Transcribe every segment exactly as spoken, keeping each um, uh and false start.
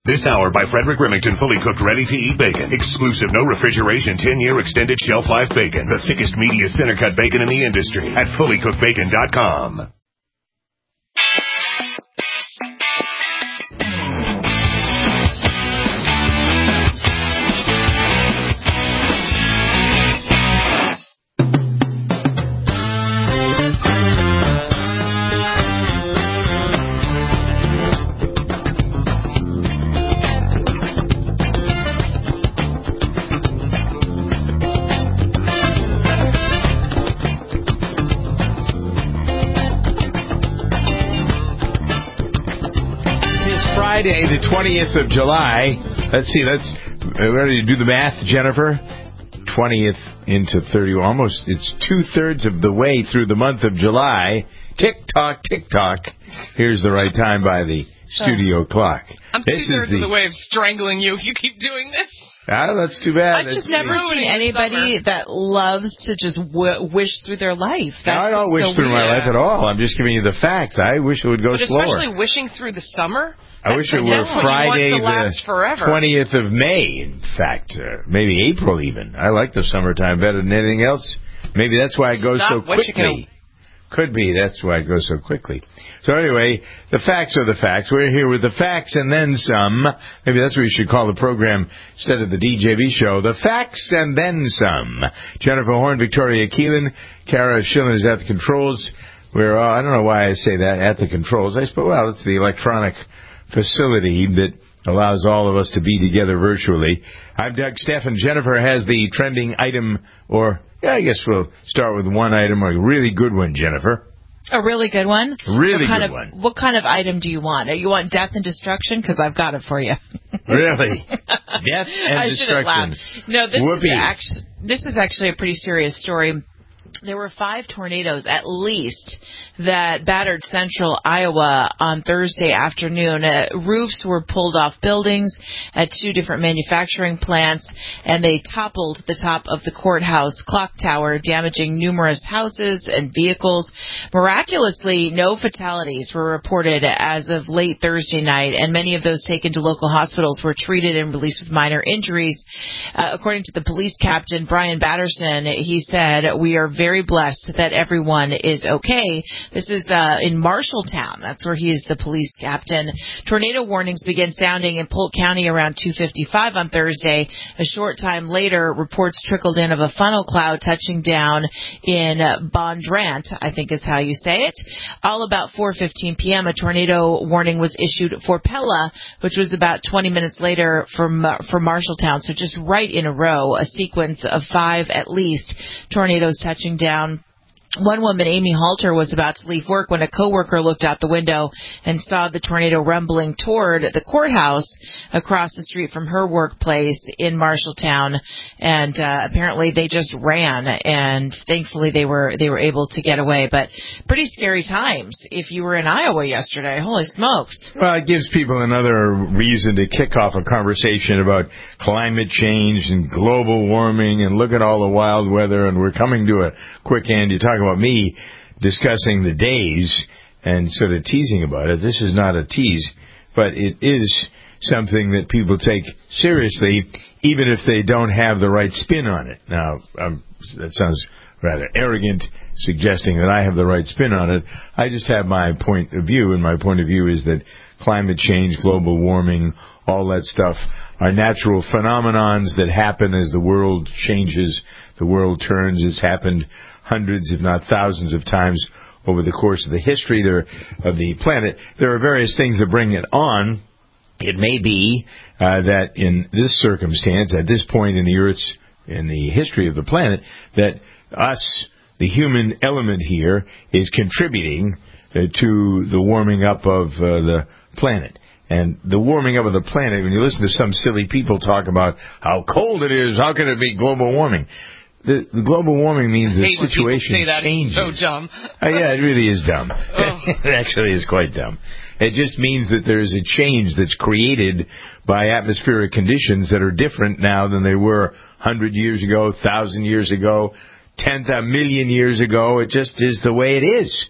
This hour by Frederick Remington, fully cooked, ready-to-eat bacon. Exclusive, no refrigeration, ten-year extended shelf life bacon. The thickest, meatiest, center-cut bacon in the industry at fully cooked bacon dot com. Friday, the twentieth of July. Let's see, let's ready to do the math, Jennifer. twentieth into thirty, almost, it's two-thirds of the way through the month of July. Tick-tock, tick-tock. Here's the right time by the studio uh, clock. I'm this two-thirds the, of the way of strangling you if you keep doing this. Ah, that's too bad. I've just it's, never it's, seen anybody that loves to just w- wish through their life. That's I don't wish so through weird. my life at all. I'm just giving you the facts. I wish it would go but slower. Especially wishing through the summer. I wish it were Friday the twentieth of May, in fact. Uh, maybe April even. I like the summertime better than anything else. Maybe that's why it goes Stop so quickly. Could be. That's why it goes so quickly. So anyway, the facts are the facts. We're here with the facts and then some. Maybe that's what we should call the program instead of the D J V show. The facts and then some. Jennifer Horn, Victoria Keelan, Kara Schillen is at the controls. We're, uh, I don't know why I say that, at the controls. I suppose, well, it's the electronic facility that allows all of us to be together virtually. I'm Doug Stephan. Jennifer has the trending item, or yeah, I guess we'll start with one item, a really good one, Jennifer. A really good one? Really what kind good of, one. What kind of item do you want? You want death and destruction? Because I've got it for you. Really? Death and I destruction. No, this Whoopee. is, actually, this is actually a pretty serious story. There were five tornadoes, at least, that battered central Iowa on Thursday afternoon. Uh, roofs were pulled off buildings at two different manufacturing plants, and they toppled the top of the courthouse clock tower, damaging numerous houses and vehicles. Miraculously, no fatalities were reported as of late Thursday night, and many of those taken to local hospitals were treated and released with minor injuries. Uh, according to the police captain, Brian Batterson, he said, "We are very blessed that everyone is okay." This is uh, in Marshalltown. That's where he is the police captain. Tornado warnings began sounding in Polk County around two fifty-five on Thursday. A short time later, reports trickled in of a funnel cloud touching down in uh, Bondurant, I think is how you say it. All about four fifteen p.m., a tornado warning was issued for Pella, which was about twenty minutes later from uh, for Marshalltown. So just right in a row, a sequence of five at least tornadoes touching down. One woman, Amy Halter, was about to leave work when a coworker looked out the window and saw the tornado rumbling toward the courthouse across the street from her workplace in Marshalltown. And uh, apparently they just ran, and thankfully they were they were able to get away. But pretty scary times if you were in Iowa yesterday. Holy smokes. Well, it gives people another reason to kick off a conversation about climate change and global warming and look at all the wild weather. And we're coming to a quick end. You talk about me discussing the days and sort of teasing about it. This is not a tease, but it is something that people take seriously, even if they don't have the right spin on it. Now, um, that sounds rather arrogant, suggesting that I have the right spin on it. I just have my point of view, and my point of view is that climate change, global warming, all that stuff are natural phenomenons that happen as the world changes, the world turns. It's happened hundreds, if not thousands of times over the course of the history there of the planet. There are various things that bring it on. It may be uh, that in this circumstance, at this point in the Earth's, in the history of the planet, that us, the human element here, is contributing uh, to the warming up of uh, the planet. And the warming up of the planet, when you listen to some silly people talk about how cold it is, how can it be global warming? The, the global warming means the situation say that. changes. It's so dumb. uh, yeah, it really is dumb. Oh. It actually is quite dumb. It just means that there is a change that's created by atmospheric conditions that are different now than they were one hundred years ago, one thousand years ago, ten million years ago. It just is the way it is.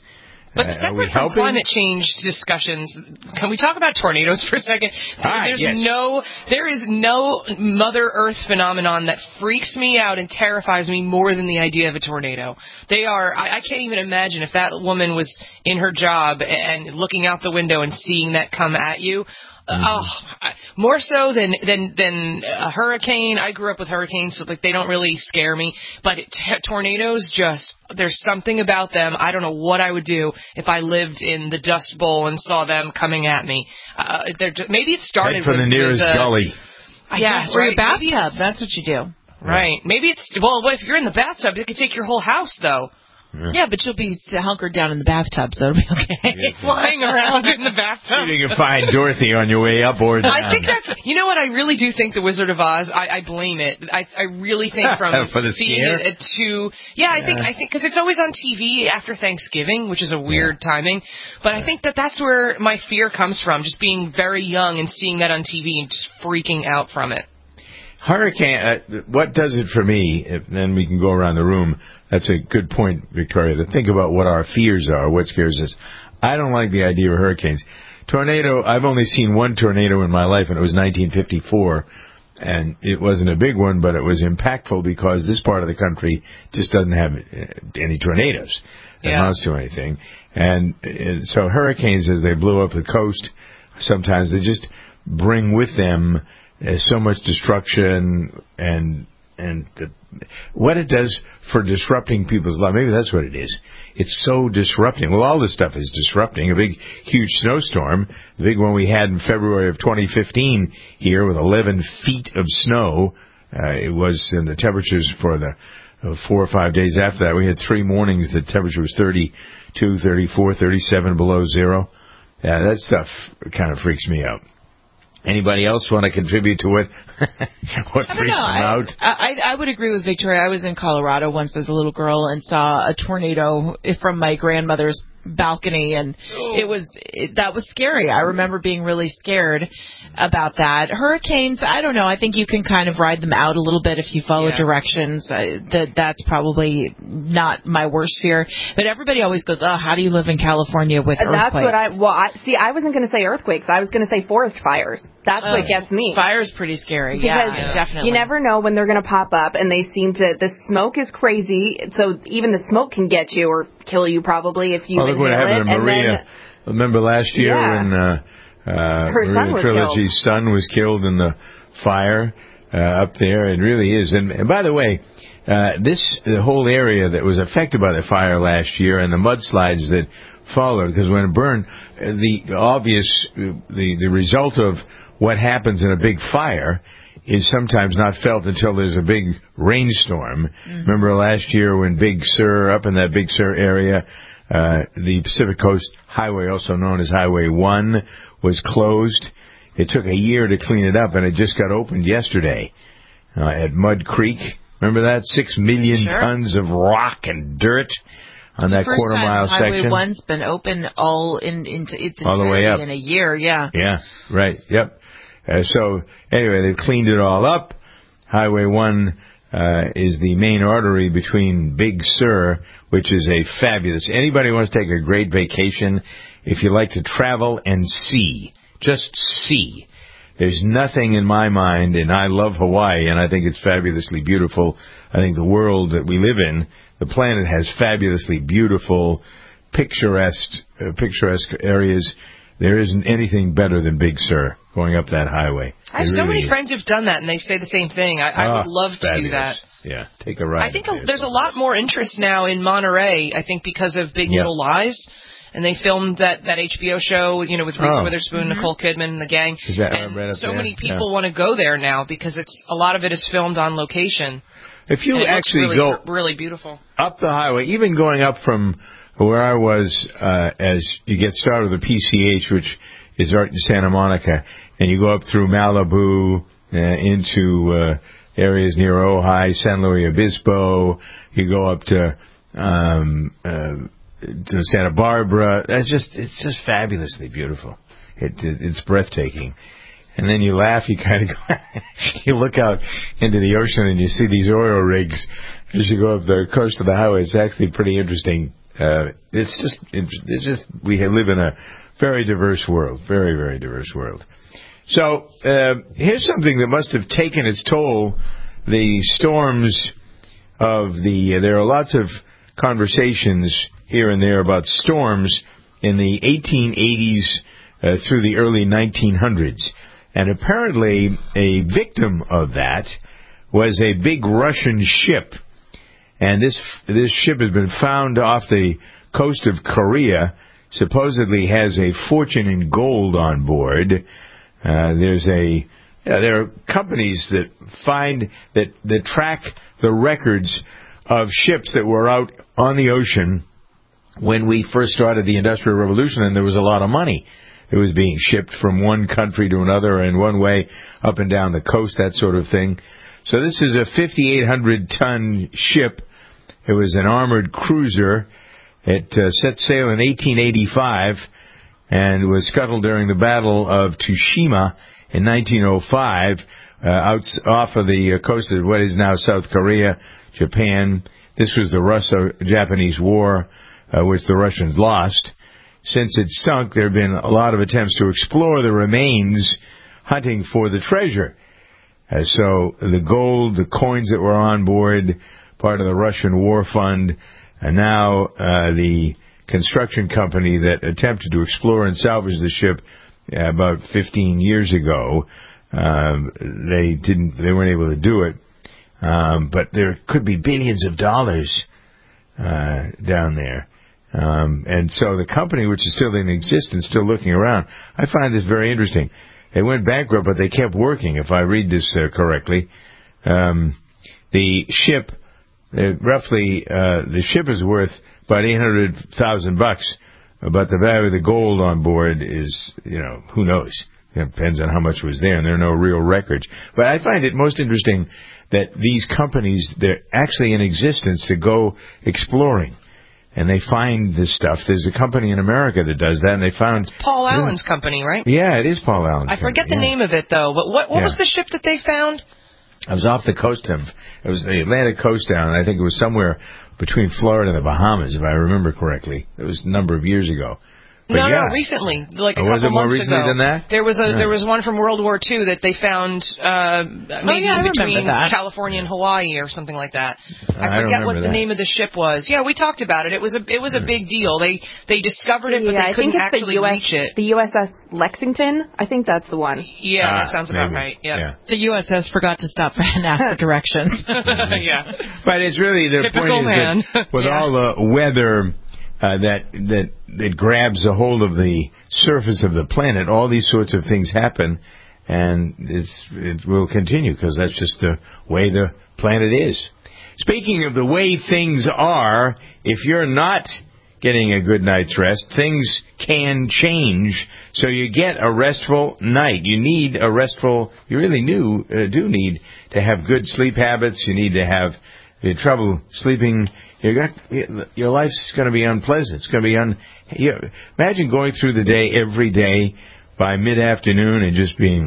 But Uh, separate from climate change discussions, can we talk about tornadoes for a second? Ah, There's yes. no, there is no Mother Earth phenomenon that freaks me out and terrifies me more than the idea of a tornado. They are, I, I can't even imagine if that woman was in her job and looking out the window and seeing that come at you. Mm-hmm. Oh, more so than than than a hurricane. I grew up with hurricanes, so like they don't really scare me. But it, t- tornadoes, just there's something about them. I don't know what I would do if I lived in the Dust Bowl and saw them coming at me. Uh, just, maybe it started Head for with the nearest with, uh, gully. I yeah, guess, or right? your bathtub. That's what you do. Right. Maybe it's well. If you're in the bathtub, it could take your whole house, though. Yeah. yeah, but you'll be hunkered down in the bathtub, so it'll be okay. Flying around in the bathtub. See if you can find Dorothy on your way up or down. I think that's, you know what, I really do think The Wizard of Oz, I, I blame it. I, I really think from For the seeing scare? it to, yeah, I think, I think, because it's always on T V after Thanksgiving, which is a weird yeah. timing, but I think that that's where my fear comes from, just being very young and seeing that on T V and just freaking out from it. Hurricane, uh, what does it for me, if, then we can go around the room. That's a good point, Victoria, to think about what our fears are, what scares us. I don't like the idea of hurricanes. Tornado, I've only seen one tornado in my life, and it was nineteen fifty-four, and it wasn't a big one, but it was impactful because this part of the country just doesn't have any tornadoes that yeah. amounts to anything. And uh, so hurricanes, as they blow up the coast, sometimes they just bring with them There's so much destruction and and the, what it does for disrupting people's lives. Maybe that's what it is. It's so disrupting. Well, all this stuff is disrupting. A big, huge snowstorm, the big one we had in February of twenty fifteen here with eleven feet of snow. Uh, it was, and the temperatures for the uh, four or five days after that, we had three mornings the temperature was thirty-two, thirty-four, thirty-seven below zero. Yeah, that stuff kind of freaks me out. Anybody else want to contribute to it? What I don't freaks know. them I, out? I, I would agree with Victoria. I was in Colorado once as a little girl and saw a tornado from my grandmother's balcony, and it was it, that was scary. I remember being really scared about that. Hurricanes, I don't know. I think you can kind of ride them out a little bit if you follow yeah. directions. Uh, that that's probably not my worst fear. But everybody always goes, "Oh, how do you live in California with earthquakes?" That's what I. Well, I, see, I wasn't going to say earthquakes. I was going to say forest fires. That's oh, what gets me. Fire's pretty scary. Because yeah, definitely. You never know when they're going to pop up, and they seem to. The smoke is crazy, so even the smoke can get you or kill you probably if you well, look what inhale happened it. to Maria. And then, Remember last year yeah. when uh, uh, Her son Maria was Trilogy's killed. son was killed in the fire uh, up there? It really is. And, and by the way, uh, this the whole area that was affected by the fire last year and the mudslides that followed, because when it burned, the obvious the the result of what happens in a big fire is sometimes not felt until there's a big rainstorm. Mm-hmm. Remember last year when Big Sur, up in that Big Sur area, uh, the Pacific Coast Highway, also known as Highway one, was closed. It took a year to clean it up, and it just got opened yesterday uh, at Mud Creek. Remember that? Six million sure. tons of rock and dirt on it's that quarter mile section. section. Highway one's been open all in into its all the way up in a year. Yeah. Yeah. Right. Yep. Uh, so anyway, they cleaned it all up. Highway one uh, is the main artery between Big Sur, which is a fabulous. Anybody who wants to take a great vacation, if you like to travel and see, just see. There's nothing in my mind, and I love Hawaii, and I think it's fabulously beautiful. I think the world that we live in, the planet has fabulously beautiful, picturesque, uh, picturesque areas. There isn't anything better than Big Sur going up that highway. I have it so really many is. friends who've done that, and they say the same thing. I, I oh, would love to fabulous. do that. Yeah, take a ride. I think a, there's a lot more interest now in Monterey, I think, because of Big yep. Little Lies. And they filmed that, that H B O show, you know, with Reese oh. Witherspoon, Mm-hmm. Nicole Kidman, and the gang. Is that and right up so there? many people yeah. want to go there now because it's a lot of it is filmed on location. If you and it actually looks really, go really beautiful up the highway, even going up from where I was, uh, as you get started with the P C H, which is right in Santa Monica, and you go up through Malibu uh, into uh, areas near Ojai, San Luis Obispo. You go up to um, uh, to Santa Barbara. That's just it's just fabulously beautiful. It, it, it's breathtaking. And then you laugh. You kind of go, you look out into the ocean and you see these oil rigs as you go up the coast of the highway. It's actually pretty interesting Uh, it's just, it's just, we live in a very diverse world, very, very diverse world. So, uh, here's something that must have taken its toll, the storms of the, uh, there are lots of conversations here and there about storms in the eighteen eighties uh, through the early nineteen hundreds. And apparently a victim of that was a big Russian ship. And this this ship has been found off the coast of Korea, supposedly has a fortune in gold on board. Uh, there's a yeah, there are companies that find that that track the records of ships that were out on the ocean when we first started the Industrial Revolution, and there was a lot of money. It was being shipped from one country to another in one way, up and down the coast, that sort of thing. So this is a fifty-eight hundred ton ship. It was an armored cruiser. It uh, set sail in eighteen eighty-five and was scuttled during the Battle of Tsushima in nineteen oh five, uh, out off of the coast of what is now South Korea, Japan. This was the Russo-Japanese War, uh, which the Russians lost. Since it sunk, there have been a lot of attempts to explore the remains, hunting for the treasure. Uh, so the gold, the coins that were on board, part of the Russian war fund, and now uh, the construction company that attempted to explore and salvage the ship uh, about fifteen years ago, um, they didn't, they weren't able to do it. Um, but there could be billions of dollars uh, down there. Um, and so the company, which is still in existence, still looking around, I find this very interesting. They went bankrupt, but they kept working, if I read this uh, correctly. Um, the ship, uh, roughly, uh, the ship is worth about eight hundred thousand bucks, but the value of the gold on board is, you know, who knows? It depends on how much was there, and there are no real records. But I find it most interesting that these companies, they're actually in existence to go exploring. And they find this stuff. There's a company in America that does that, and they found... It's Paul Allen's company, right? Yeah, it is Paul Allen's I forget company, the yeah. name of it, though. But what, what yeah. was the ship that they found? It was off the coast of... It was the Atlantic coast down, and I think it was somewhere between Florida and the Bahamas, if I remember correctly. It was a number of years ago. But no, yeah. no, recently, like a oh, was couple it more months recently ago. than that? There was a Yeah. there was one from World War Two that they found uh, maybe oh, yeah, between that. California and Hawaii or something like that. I, I forget what that. the name of the ship was. Yeah, we talked about it. It was a it was a big deal. They they discovered it, but yeah, they couldn't I think it's actually the U S, reach it. The U S S Lexington, I think that's the one. Yeah, ah, that sounds maybe. about right. Yeah. yeah. The U S S forgot to stop and ask for directions. yeah. But it's really, the Typical point is man. that with Yeah. all the weather uh, that that that grabs a hold of the surface of the planet, all these sorts of things happen, and it's it will continue because that's just the way the planet is. Speaking of the way things are, if you're not getting a good night's rest, things can change. So you get a restful night. You need a restful, you really do, uh, do need to have good sleep habits. You need to have you have trouble sleeping. You got, your life's going to be unpleasant. It's going to be un. You know, imagine going through the day every day by mid-afternoon and just being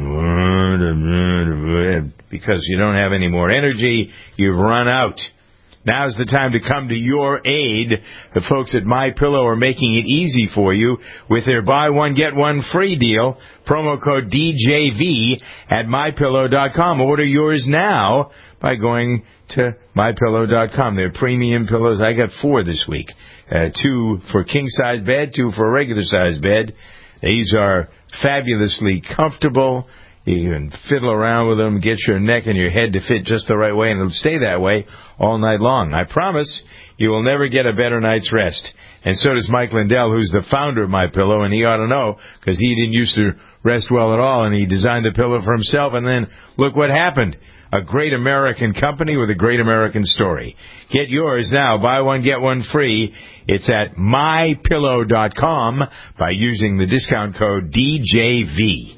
because you don't have any more energy. You've run out. Now's the time to come to your aid. The folks at MyPillow are making it easy for you with their buy one, get one free deal. Promo code D J V at my pillow dot com. Order yours now by going to my pillow dot com. They're premium pillows. I got four this week. Uh, two for king-size bed, two for a regular-size bed. These are fabulously comfortable. You can fiddle around with them, get your neck and your head to fit just the right way, and it'll stay that way all night long. I promise you will never get a better night's rest. And so does Mike Lindell, who's the founder of MyPillow, and he ought to know because he didn't used to rest well at all, and he designed the pillow for himself, and then look what happened. A great American company with a great American story. Get yours now. Buy one, get one free. It's at my pillow dot com by using the discount code D J V.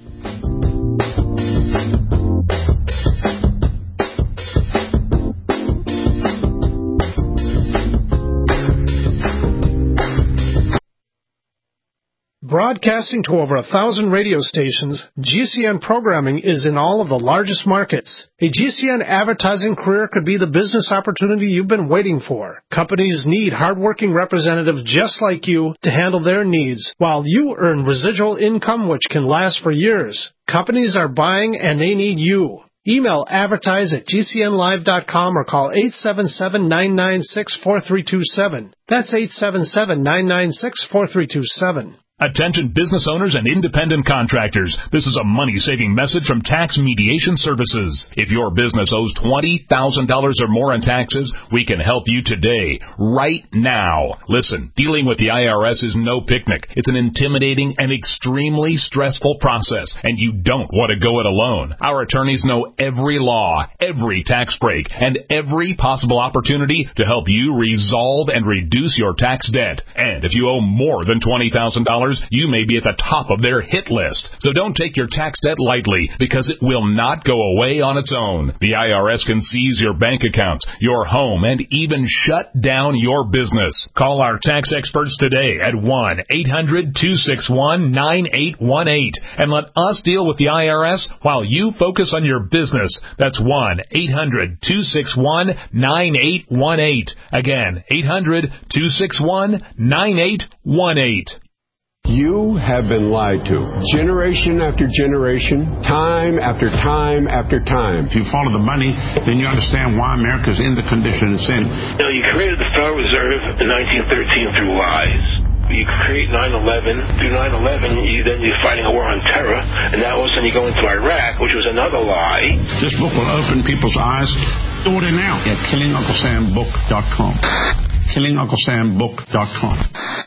broadcasting to over a thousand radio stations, G C N programming is in all of the largest markets. A G C N advertising career could be the business opportunity you've been waiting for. Companies need hardworking representatives just like you to handle their needs, while you earn residual income which can last for years. Companies are buying and they need you. Email advertise at G C N live dot com or call eight seven seven, nine nine six, four three two seven. That's eight seven seven, nine nine six, four three two seven. Attention business owners and independent contractors. This is a money-saving message from Tax Mediation Services. If your business owes twenty thousand dollars or more in taxes, we can help you today, right now. Listen, dealing with the I R S is no picnic. It's an intimidating and extremely stressful process, and you don't want to go it alone. Our attorneys know every law, every tax break, and every possible opportunity to help you resolve and reduce your tax debt. And if you owe more than twenty thousand dollars, you may be at the top of their hit list. So don't take your tax debt lightly, because it will not go away on its own. The I R S can seize your bank accounts, your home, and even shut down your business. Call our tax experts today at one eight hundred, two six one, nine eight one eight and let us deal with the I R S while you focus on your business. That's one eight hundred, two six one, nine eight one eight. Again, eight hundred, two six one, nine eight one eight. You have been lied to, generation after generation, time after time after time. If you follow the money, then you understand why America's in the condition it's in. You know, you created the Federal Reserve in nineteen thirteen through lies. You create nine eleven. Through nine eleven, you, then you're fighting a war on terror, and now all of a sudden you go into Iraq, which was another lie. This book will open people's eyes. Order now at killing uncle sam book dot com. killing uncle sam book dot com.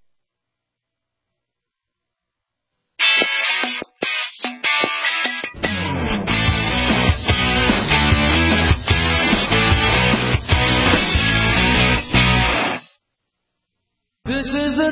This is the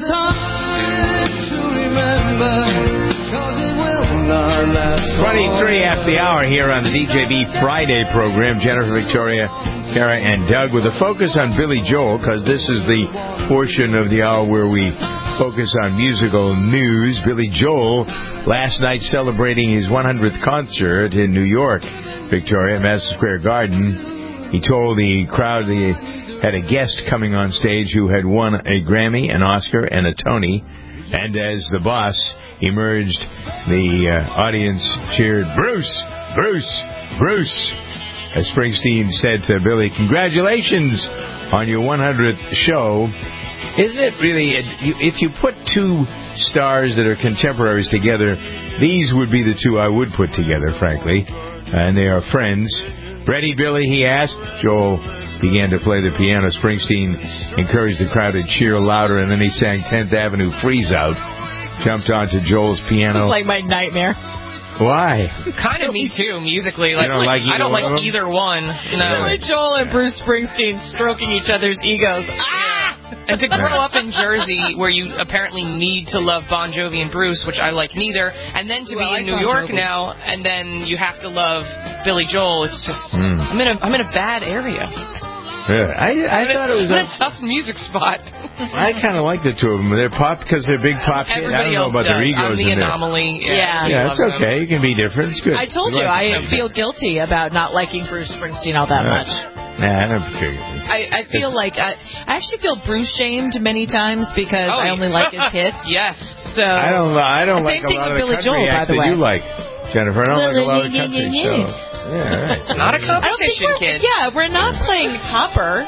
time to remember, 'cause it will not last. twenty-three after the hour here on the D J B Friday program. Jennifer, Victoria, Kara, and Doug with a focus on Billy Joel, because this is the portion of the hour where we focus on musical news. Billy Joel, last night celebrating his one hundredth concert in New York, Victoria, Madison Square Garden. He told the crowd he had a guest coming on stage who had won a Grammy, an Oscar, and a Tony. And as the boss emerged, the uh, audience cheered, "Bruce! Bruce! Bruce!" As Springsteen said to Billy, "Congratulations on your one hundredth show." Isn't it really, if you put two stars that are contemporaries together, these would be the two I would put together, frankly. And they are friends. "Ready, Billy?" he asked. Joel began to play the piano. Springsteen encouraged the crowd to cheer louder, and then he sang tenth Avenue Freeze Out, jumped onto Joel's piano. It's like my nightmare. Why? Kind of me too, musically. Like, you don't like, like I don't either like either one. No. Like Joel and Bruce Springsteen stroking each other's egos. Ah! And to grow up in Jersey, where you apparently need to love Bon Jovi and Bruce, which I like neither, and then to well, be in like New Bon York Jovi. now, and then you have to love Billy Joel. It's just mm. I'm in a I'm in a bad area. Yeah, I, I I'm thought a, it was I'm a, in a tough music spot. I kind of like the two of them. They're pop because they're big pop hits. I don't know about does. their egos I'm the in there. anomaly. Yeah, yeah, yeah it's okay. Them. You can be different. It's good. I told you, I feel guilty about not liking Bruce Springsteen all that uh, much. Nah, I don't feel I, I feel like I, I actually feel Bruce shamed many times because oh, I only like his hits. Yes. So I don't. I don't like a lot of the Billy country Joel, acts by the that way. you like, Jennifer. I don't like a lot of Yeah, country. yeah, So yeah. yeah, all right. It's not a competition, we're, kid. Yeah, we're not playing Topper.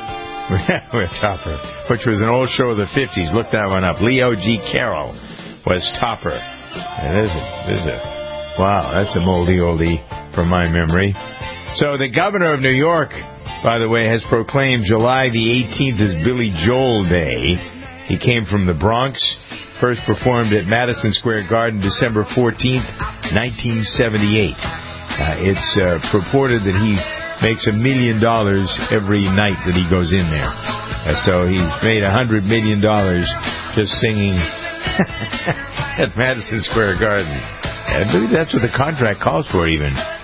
We're Topper, which was an old show of the fifties. Look that one up. Leo G. Carroll was Topper. And there's a, there's a, wow, that's a moldy oldie from my memory. So the governor of New York, by the way, has proclaimed July the eighteenth as Billy Joel Day. He came from the Bronx, first performed at Madison Square Garden December fourteenth, nineteen seventy-eight. Uh, it's uh, purported that he makes a million dollars every night that he goes in there. Uh, so he's made a hundred million dollars just singing at Madison Square Garden. I believe that's what the contract calls for even.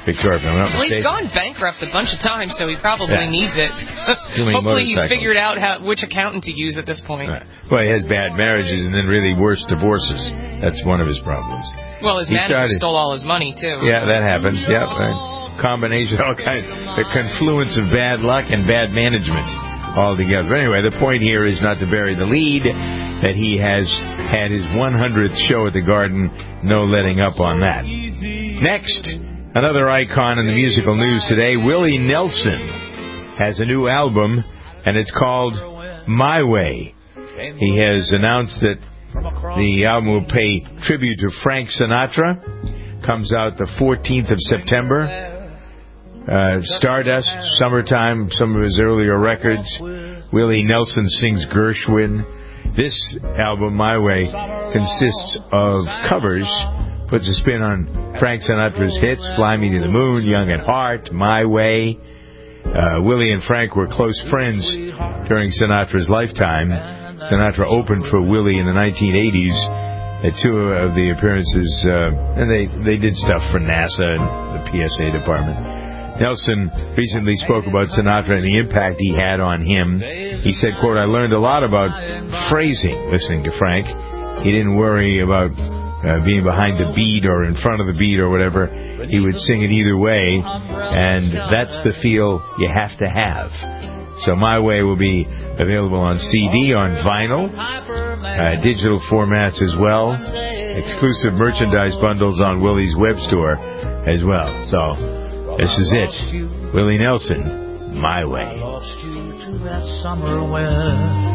Victoria. Well, he's gone bankrupt a bunch of times, so he probably Yeah. needs it. Hopefully he's figured out how, which accountant to use at this point. Right. Well, he has bad marriages and then really worse divorces. That's one of his problems. Well, his He manager started- stole all his money, too. Yeah, that happens. Yeah, right. Combination, all kind, the confluence of bad luck and bad management all together. But anyway, the point here is not to bury the lead, that he has had his one hundredth show at the Garden. No letting up on that. Next, another icon in the musical news today, Willie Nelson has a new album, and it's called My Way. He has announced that the album will pay tribute to Frank Sinatra. Comes out the fourteenth of September. Uh, Stardust, Summertime, some of his earlier records. Willie Nelson sings Gershwin. This album, My Way, consists of covers, puts a spin on Frank Sinatra's hits, Fly Me to the Moon, Young at Heart, My Way. Uh, Willie and Frank were close friends during Sinatra's lifetime. Sinatra opened for Willie in the nineteen eighties at two of the appearances, uh, and they, they did stuff for NASA and the P S A department. Nelson recently spoke about Sinatra and the impact he had on him. He said, quote, I learned a lot about phrasing listening to Frank. He didn't worry about uh, being behind the beat or in front of the beat or whatever. He would sing it either way, and that's the feel you have to have. So My Way will be available on C D, on vinyl, uh, digital formats as well, exclusive merchandise bundles on Willie's web store as well. So this is it. Willie Nelson, My Way. Lost you to that summer weather.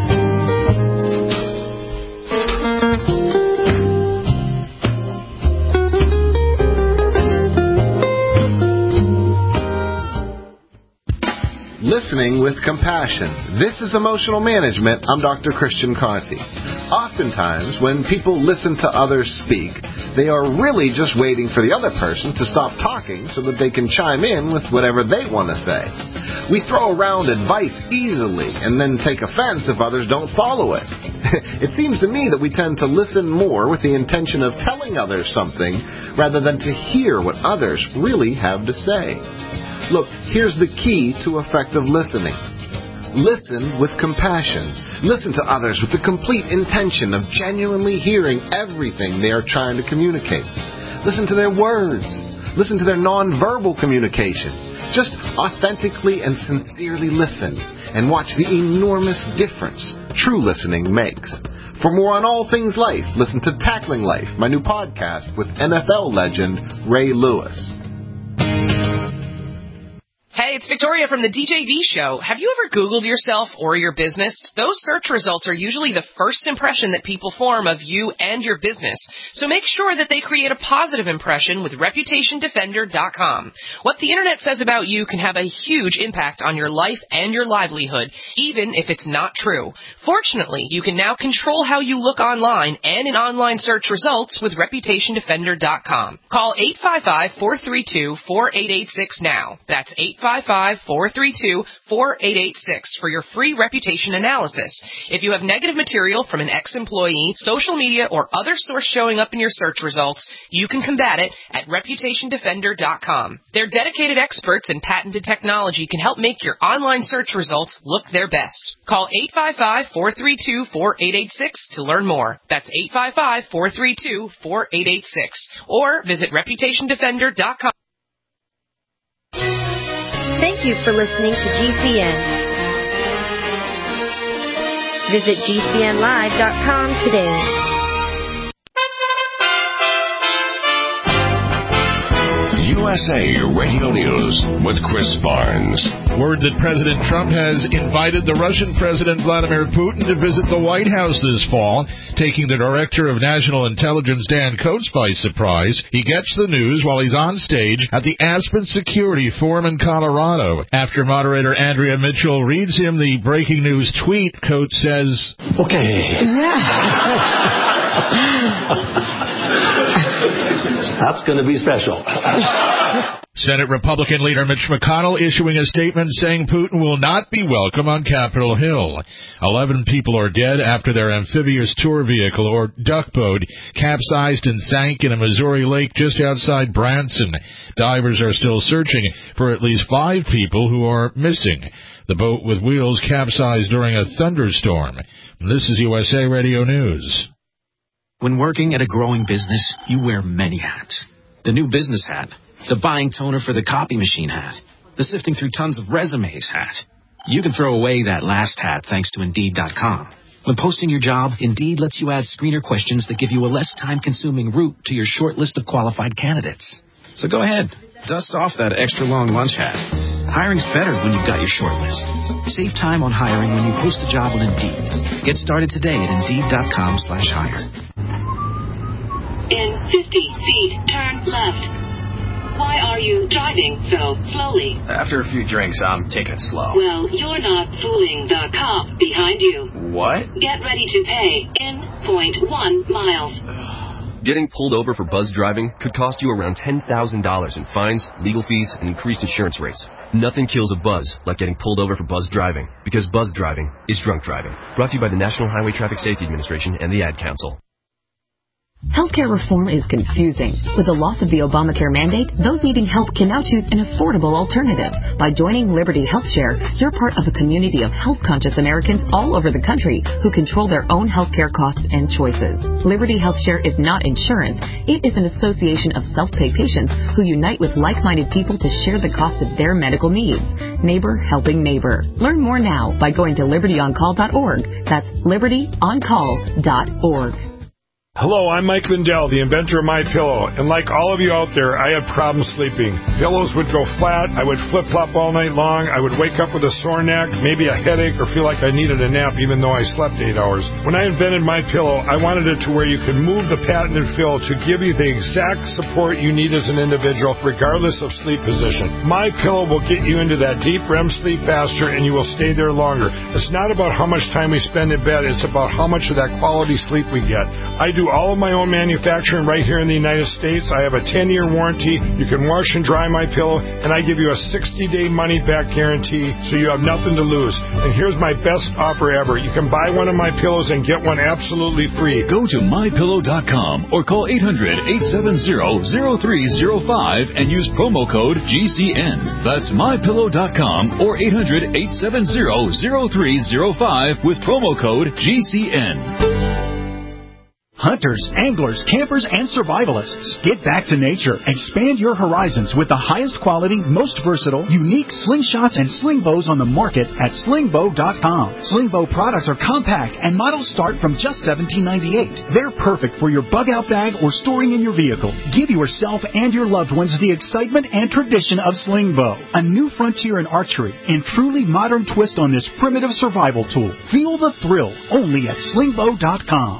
Listening with compassion. This is Emotional Management. I'm Doctor Christian Conti. Oftentimes, when people listen to others speak, they are really just waiting for the other person to stop talking so that they can chime in with whatever they want to say. We throw around advice easily and then take offense if others don't follow it. It seems to me that we tend to listen more with the intention of telling others something rather than to hear what others really have to say. Look, here's the key to effective listening. Listen with compassion. Listen to others with the complete intention of genuinely hearing everything they are trying to communicate. Listen to their words. Listen to their nonverbal communication. Just authentically and sincerely listen and watch the enormous difference true listening makes. For more on all things life, listen to Tackling Life, my new podcast with N F L legend Ray Lewis. Hey, it's Victoria from the D J V Show. Have you ever Googled yourself or your business? Those search results are usually the first impression that people form of you and your business. So make sure that they create a positive impression with Reputation Defender dot com. What the Internet says about you can have a huge impact on your life and your livelihood, even if it's not true. Fortunately, you can now control how you look online and in online search results with Reputation Defender dot com. Call eight five five, four three two, four eight eight six now. That's eight five five, four three two, four eight eight six for your free reputation analysis. If you have negative material from an ex-employee, social media, or other source showing up in your search results, you can combat it at Reputation Defender dot com. Their dedicated experts and patented technology can help make your online search results look their best. Call eight five five, four three two, four eight eight six to learn more. That's eight five five, four three two, four eight eight six. Or visit Reputation Defender dot com. Thank you for listening to G C N. Visit G C N live dot com today. U S A Radio News with Chris Barnes. Word that President Trump has invited the Russian President Vladimir Putin to visit the White House this fall, taking the Director of National Intelligence Dan Coats by surprise. He gets the news while he's on stage at the Aspen Security Forum in Colorado. After moderator Andrea Mitchell reads him the breaking news tweet, Coats says, Okay. That's going to be special. Senate Republican leader Mitch McConnell issuing a statement saying Putin will not be welcome on Capitol Hill. Eleven people are dead after their amphibious tour vehicle, or duck boat, capsized and sank in a Missouri lake just outside Branson. Divers are still searching for at least five people who are missing. The boat with wheels capsized during a thunderstorm. This is U S A Radio News. When working at a growing business, you wear many hats. The new business hat. The buying toner for the copy machine hat. The sifting through tons of resumes hat. You can throw away that last hat thanks to Indeed dot com. When posting your job, Indeed lets you add screener questions that give you a less time-consuming route to your short list of qualified candidates. So go ahead, dust off that extra-long lunch hat. Hiring's better when you've got your short list. Save time on hiring when you post a job on Indeed. Get started today at Indeed dot com slash hire. In fifty feet, turn left. Why are you driving so slowly? After a few drinks, I'm taking it slow. Well, you're not fooling the cop behind you. What? Get ready to pay in point one miles. Getting pulled over for buzz driving could cost you around ten thousand dollars in fines, legal fees, and increased insurance rates. Nothing kills a buzz like getting pulled over for buzz driving, because buzz driving is drunk driving. Brought to you by the National Highway Traffic Safety Administration and the Ad Council. Healthcare reform is confusing. With the loss of the Obamacare mandate, those needing help can now choose an affordable alternative. By joining Liberty HealthShare, you're part of a community of health-conscious Americans all over the country who control their own healthcare costs and choices. Liberty HealthShare is not insurance. It is an association of self-pay patients who unite with like-minded people to share the cost of their medical needs. Neighbor helping neighbor. Learn more now by going to liberty on call dot org. That's liberty on call dot org. Hello, I'm Mike Lindell, the inventor of MyPillow, and like all of you out there, I had problems sleeping. Pillows would go flat, I would flip-flop all night long, I would wake up with a sore neck, maybe a headache, or feel like I needed a nap even though I slept eight hours. When I invented MyPillow, I wanted it to where you could move the patented fill to give you the exact support you need as an individual, regardless of sleep position. MyPillow will get you into that deep R E M sleep faster, and you will stay there longer. It's not about how much time we spend in bed, it's about how much of that quality sleep we get. I do all of my own manufacturing right here in the United States. I have a ten-year warranty. You can wash and dry my pillow, and I give you a sixty-day money-back guarantee, so you have nothing to lose. And here's my best offer ever. You can buy one of my pillows and get one absolutely free. Go to my pillow dot com or call eight hundred, eight seven zero, zero three zero five and use promo code G C N. That's my pillow dot com or eight hundred, eight seven zero, zero three zero five with promo code G C N. Hunters, anglers, campers, and survivalists. Get back to nature. Expand your horizons with the highest quality, most versatile, unique slingshots and sling bows on the market at sling bow dot com. Sling bow products are compact and models start from just seventeen ninety-eight. They're perfect for your bug out bag or storing in your vehicle. Give yourself and your loved ones the excitement and tradition of sling bow. A new frontier in archery and truly modern twist on this primitive survival tool. Feel the thrill only at sling bow dot com.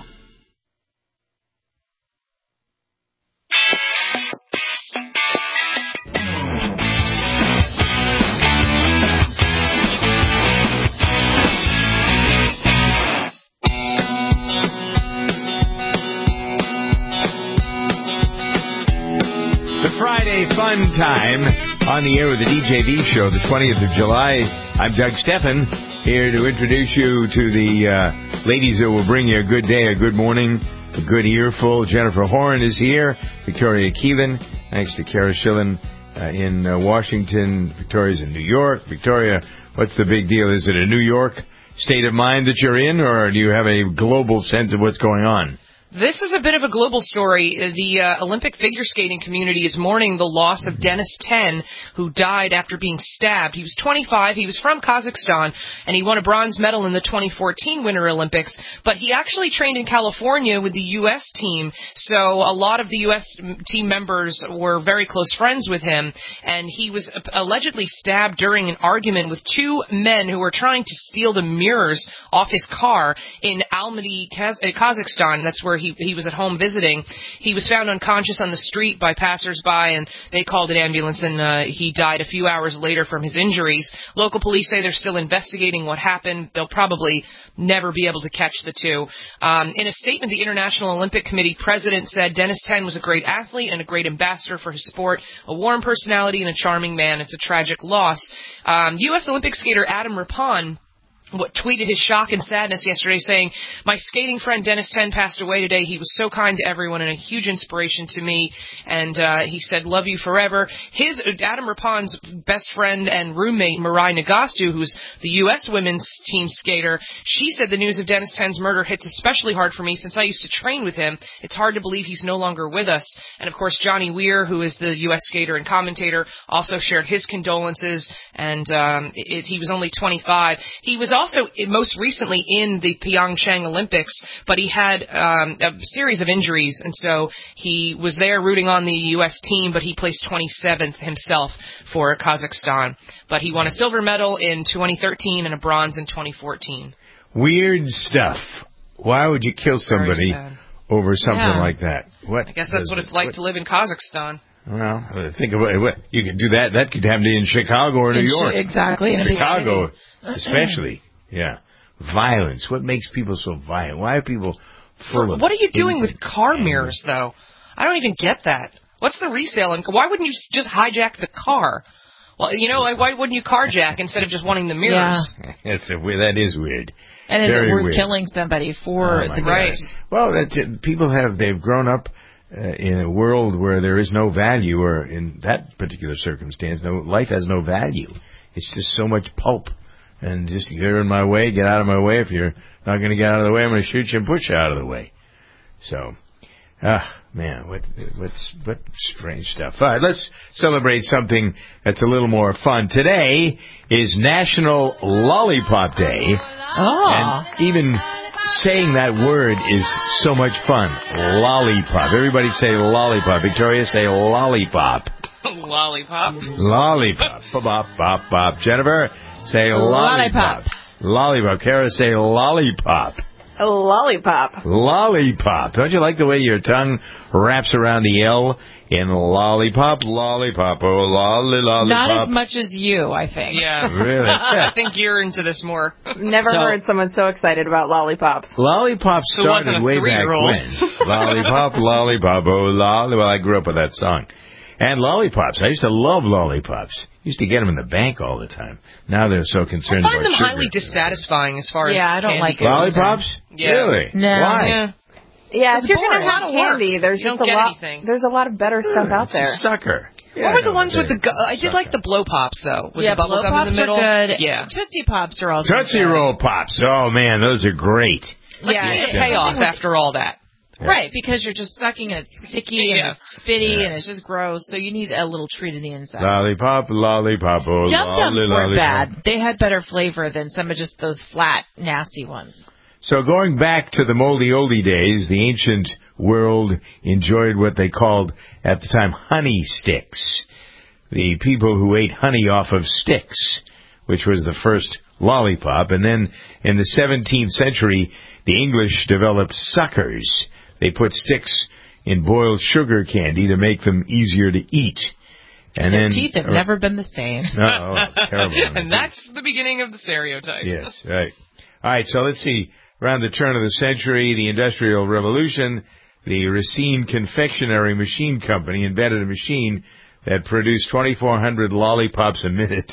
Friday fun time on the air with the D J V show, the twentieth of July. I'm Doug Steffen, here to introduce you to the uh, ladies that will bring you a good day, a good morning, a good earful. Jennifer Horn is here. Victoria Keelan, thanks to Kara Schillen uh, in uh, Washington. Victoria's in New York. Victoria, what's the big deal? Is it a New York state of mind that you're in, or do you have a global sense of what's going on? This is a bit of a global story. The uh, Olympic figure skating community is mourning the loss of Dennis Ten, who died after being stabbed. He was twenty-five. He was from Kazakhstan, and he won a bronze medal in the twenty fourteen Winter Olympics. But he actually trained in California with the U S team, so a lot of the U S team members were very close friends with him. And he was allegedly stabbed during an argument with two men who were trying to steal the mirrors off his car in Almaty, Kaz- Kazakhstan. That's where he he he was at home visiting. He was found unconscious on the street by passersby, and they called an ambulance, and uh, he died a few hours later from his injuries. Local police say they're still investigating what happened. They'll probably never be able to catch the two. Um, in a statement, the International Olympic Committee president said Dennis Ten was a great athlete and a great ambassador for his sport, a warm personality and a charming man. It's a tragic loss. Um, U S Olympic skater Adam Rippon what tweeted his shock and sadness yesterday, saying, "My skating friend Dennis Ten passed away today. He was so kind to everyone and a huge inspiration to me." And uh, he said, "Love you forever." His Adam Rippon's best friend and roommate, Mirai Nagasu, who's the U S women's team skater, she said the news of Dennis Ten's murder hits especially hard for me since I used to train with him. It's hard to believe he's no longer with us. And of course, Johnny Weir, who is the U S skater and commentator, also shared his condolences. And um, it, he was only twenty-five. He was also most recently in the Pyeongchang Olympics, but he had um, a series of injuries, and so he was there rooting on the U S team, but he placed twenty-seventh himself for Kazakhstan. But he won a silver medal in twenty thirteen and a bronze in twenty fourteen. Weird stuff. Why would you kill somebody over something Yeah. like that? What? I guess that's what it's like what? to live in Kazakhstan. Well, think about it. What- You could do that. That could happen in Chicago or New In Chi- York. exactly. In a big Chicago, city. especially. Yeah. Violence. What makes people so violent? Why are people full of What are you doing hate with car mirrors, though? I don't even get that. What's the resale? And why wouldn't you s- just hijack the car? Well, you know, like, why wouldn't you carjack instead of just wanting the mirrors? That's a, we- that is weird. And is Very it worth weird. killing somebody for Oh, my the God. right? Well, that's it. People have, they've grown up uh, in a world where there is no value, or in that particular circumstance, no life has no value. It's just so much pulp. And just, you're in my way, get out of my way. If you're not going to get out of the way, I'm going to shoot you and push you out of the way. So, ah, man, what, what's, what strange stuff. All right, let's celebrate something that's a little more fun. Today is National Lollipop Day. Oh. And even saying that word is so much fun. Lollipop. Everybody say lollipop. Victoria, say lollipop. Lollipop. Lollipop. Bop, bop, bop. Jennifer, say lollipop. Lollipop. Kara, say lollipop. A lollipop. Lollipop. Don't you like the way your tongue wraps around the L in lollipop? Lollipop. Oh, lolly, lollipop. Not as much as you, I think. Yeah. Really? I think you're into this more. Never So- heard someone so excited about lollipops. Lollipop So it wasn't started a way back three-year-old. when. Lollipop, lollipop, oh, lolly. Well, I grew up with that song. And lollipops. I used to love lollipops. Used to get them in the bank all the time. Now they're so concerned I find about them sugar. highly dissatisfying as far as Yeah, I don't candy like it. goes. Lollipops? Yeah. Really? No. Why? Yeah. Yeah, if It's you're going boring. to have It don't candy, work. there's You just don't a get lot. anything. There's a lot of better stuff out It's there. a sucker. Yeah, what were the no, ones with the? it's Gu- I did like the blow pops though, with yeah, the bubble blow gum pops in the middle. are good. Yeah, Tootsie Pops are also Tootsie good. Roll Pops. Oh, man, those are great. like Yeah, you need a yeah. payoff after all that. Yeah. Right, because you're just sucking and it's sticky and Yeah. it's spitty Yeah. and it's just gross, so you need a little treat in the inside. Lollipop, lollipop, oh, Dum Dums lolly, were lollipop. bad. They had better flavor than some of just those flat, nasty ones. So going back to the moldy oldie days, the ancient world enjoyed what they called at the time honey sticks. The people who ate honey off of sticks, which was the first lollipop. And then in the seventeenth century, the English developed suckers. They put sticks in boiled sugar candy to make them easier to eat. And Their then teeth have uh, never been the same. No, oh, terrible. And that's the beginning of the stereotype. Yes, right. All right, so let's see. Around the turn of the century, the Industrial Revolution, the Racine Confectionery Machine Company invented a machine that produced twenty-four hundred lollipops a minute.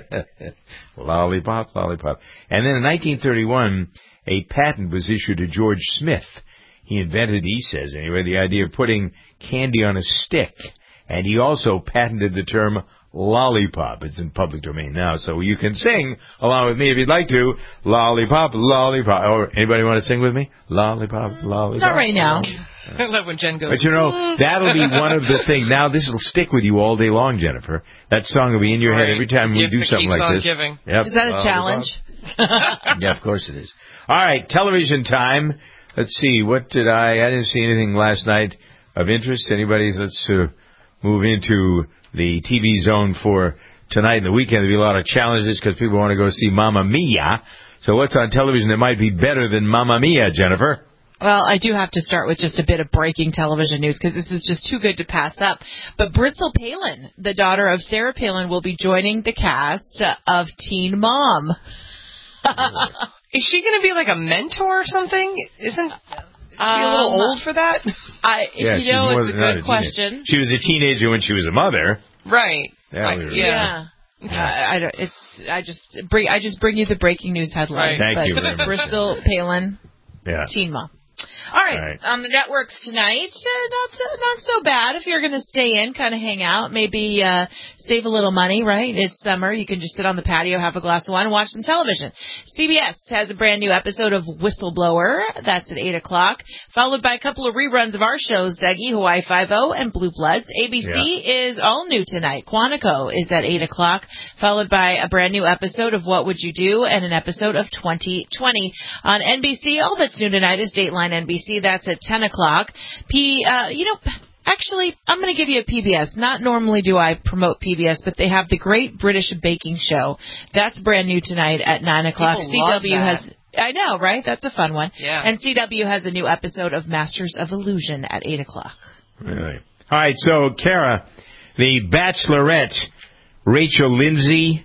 Lollipop, lollipop. And then in nineteen thirty-one, a patent was issued to George Smith. He invented, he says anyway, the idea of putting candy on a stick. And he also patented the term lollipop. It's in public domain now, so you can sing along with me if you'd like to. Lollipop, lollipop. Or anybody want to sing with me? Lollipop, lollipop. Not right now. I love when Jen goes. But you know, that'll be one of the things. Now this will stick with you all day long, Jennifer. That song will be in your head Right. every time we Gift do that something keeps like on this. giving. Yep. Is that a Lollipop. challenge? Yeah, of course it is. All right, television time. Let's see. What did I? I didn't see anything last night of interest. Anybody? Let's uh, move into the T V zone for tonight and the weekend. There'll be a lot of challenges because people want to go see Mamma Mia. So what's on television that might be better than Mamma Mia, Jennifer? Well, I do have to start with just a bit of breaking television news because this is just too good to pass up. But Bristol Palin, the daughter of Sarah Palin, will be joining the cast of Teen Mom. Is she going to be like a mentor or something? Isn't she Um, a little old for that? I, Yeah, you she's know, more it's a than not good a question. teenager. She was a teenager when she was a mother. Right. Yeah, Like, we were- yeah. Yeah. I, I don't. It's. I just bring. I just bring you the breaking news headlines. Right. Thank but you very much. Bristol Palin, Yeah. Teen Mom. All right, All right. on the networks tonight, uh, not so not so bad if you're going to stay in, kind of hang out, maybe uh, save a little money. Right, it's summer. You can just sit on the patio, have a glass of wine, and watch some television. C B S has a brand new episode of Whistleblower. That's at eight o'clock, followed by a couple of reruns of our shows, Dougie, Hawaii Five-O, and Blue Bloods. A B C Yeah. is all new tonight. Quantico is at eight o'clock, followed by a brand new episode of What Would You Do and an episode of twenty twenty. On N B C, all that's new tonight is Dateline N B C. That's at ten o'clock. P, uh, you know, actually, I'm going to give you a P B S. Not normally do I promote P B S, but they have the Great British Baking Show. That's brand new tonight at nine o'clock. People C W love that. has... I know, right? That's a fun one. Yeah. And C W has a new episode of Masters of Illusion at eight o'clock. Really? All right, so, Kara, the Bachelorette, Rachel Lindsay,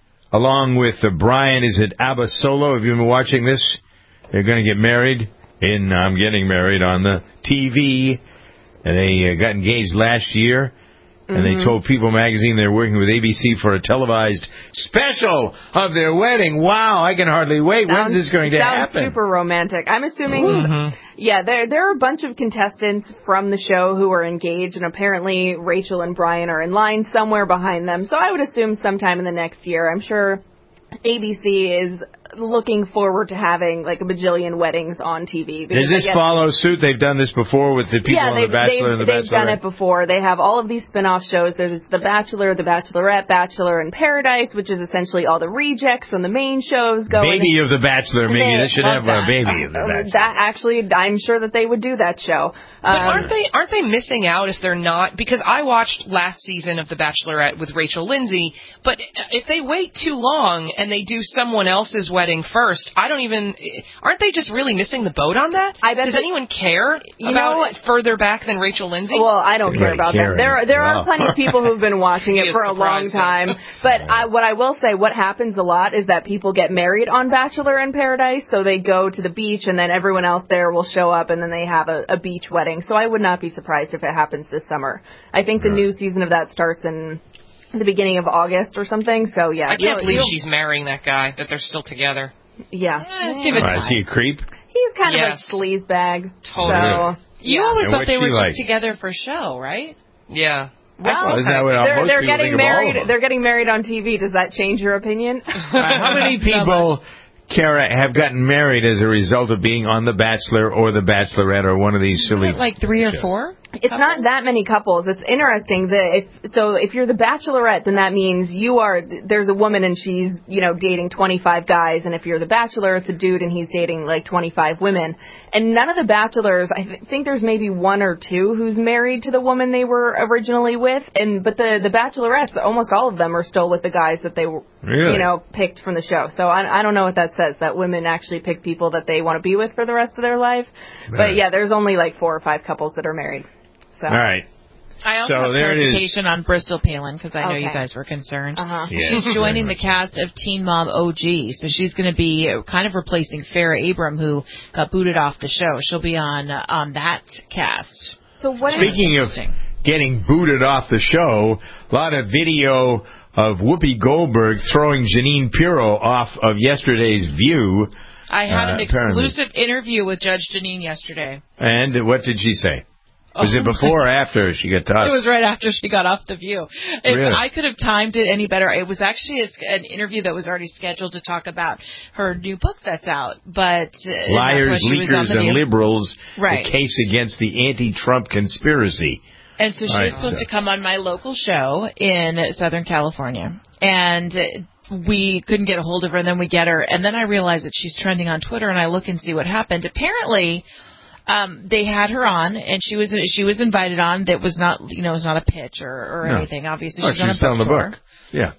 along with uh, Brian, is it Abasolo? Have you been watching this? They're going to get married in I'm Getting Married on the T V. And they uh, got engaged last year. And Mhm. they told People Magazine they're working with A B C for a televised special of their wedding. Wow, I can hardly wait. When's Sounds- this going to sounds happen? super romantic. I'm assuming, Mhm. yeah, there there are a bunch of contestants from the show who are engaged, and apparently Rachel and Brian are in line somewhere behind them. So I would assume sometime in the next year. I'm sure A B C is looking forward to having like a bajillion weddings on T V. because Does this I guess- follow suit? They've done this before with the people yeah, on they've, The Bachelor they've, and The they've done Bachelorette? it before. They have all of these spin-off shows. There's The Bachelor, The Bachelorette, Bachelor in Paradise, which is essentially all the rejects from the main shows going. Baby of the Bachelor, And maybe they they should love have a that. baby of the Uh, Bachelor. That actually, I'm sure that they would do that show. But Um, aren't they aren't they missing out if they're not? Because I watched last season of The Bachelorette with Rachel Lindsay, but if they wait too long and they do someone else's wedding first, I don't even. Aren't they just really missing the boat on that? I bet Does they- anyone care You about know- it further back than Rachel Lindsay? Well, I don't care Everybody about that. caring. There, there Wow. are plenty of people who've been watching He it is for a long surprised, time. though. But I, what I will say, what happens a lot is that people get married on Bachelor in Paradise, so they go to the beach, and then everyone else there will show up, and then they have a, a beach wedding. So I would not be surprised if it happens this summer. I think the Right. new season of that starts in the beginning of August or something. So yeah, I can't you'll- believe you'll- she's marrying that guy. That they're still together. Yeah, give it Right, time. is he a creep? he's kind Yes. of a sleaze bag. Totally. So You always And thought what's they were she just like? together for show, right? Yeah. Well, Isn't that what they're, most they're people getting think of all of married. them? They're getting married on T V. Does that change your opinion? Uh, how many people, Kara, have gotten married as a result of being on The Bachelor or The Bachelorette or one of these silly... Like three or four? It's not that many couples. It's interesting that if so, if you're the Bachelorette, then that means you are. There's a woman and she's you know dating twenty-five guys, and if you're the Bachelor, it's a dude and he's dating like twenty-five women. And none of the Bachelors, I th- think there's maybe one or two who's married to the woman they were originally with, and but the the Bachelorettes, almost all of them are still with the guys that they were Really? you know picked from the show. So I, I don't know what that says. That women actually pick people that they want to be with for the rest of their life. Right. But yeah, there's only like four or five couples that are married. So. All right. I also So have there it is. clarification on Bristol Palin because I know you Okay. guys were concerned. Uh-huh. Yes, She's very joining much the cast of Teen Mom O G, so she's going to be uh, kind of replacing Farrah Abram, who got booted off the show. She'll be on uh, on that cast. So what? Speaking of Interesting. getting booted off the show, a lot of video of Whoopi Goldberg throwing Janine Pirro off of yesterday's View. I had Uh, an apparently. exclusive interview with Judge Janine yesterday. And what did she say? Was it Oh, before or after she got tossed? It was right after she got off the View. If Really? I could have timed it any better. It was actually a, an interview that was already scheduled to talk about her new book that's out. But uh, Liars, that's why she was on leakers, the and View. liberals, Right. the case against the anti-Trump conspiracy. And so she All was right, supposed so- to come on my local show in Southern California. And uh, we couldn't get a hold of her, and then we get her. And then I realized that she's trending on Twitter, and I look and see what happened. Apparently, um, they had her on, and she was she was invited on. That was not, you know, it was not a pitch or, or No. anything. Obviously, Oh, she's she on a was selling book the tour. book. Yeah.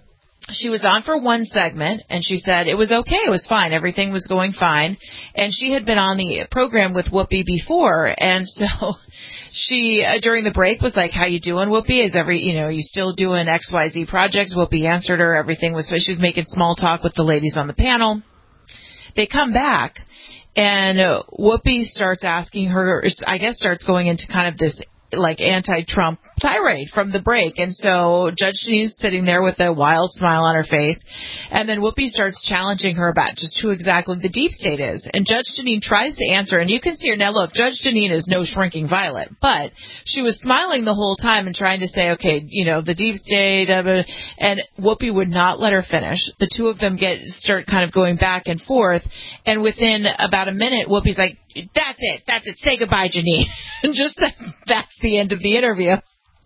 she was on for one segment, and she said it was okay, it was fine, everything was going fine. And she had been on the program with Whoopi before, and so she, uh, during the break, was like, how you doing, Whoopi? Is every, you know, are you still doing X Y Z projects? Whoopi answered her, everything was, so she was making small talk with the ladies on the panel. They come back, and uh, Whoopi starts asking her, I guess starts going into kind of this, like, anti-Trump tirade from the break. And so Judge Janine's sitting there with a wild smile on her face, and then Whoopi starts challenging her about just who exactly the deep state is. And Judge Janine tries to answer, and you can see her. Now, look, Judge Janine is no shrinking violet, but she was smiling the whole time and trying to say, okay, you know, the deep state, uh, and Whoopi would not let her finish. The two of them get start kind of going back and forth, and within about a minute, Whoopi's like, that's it, that's it, say goodbye, Janine. And just that's, that's the end of the interview.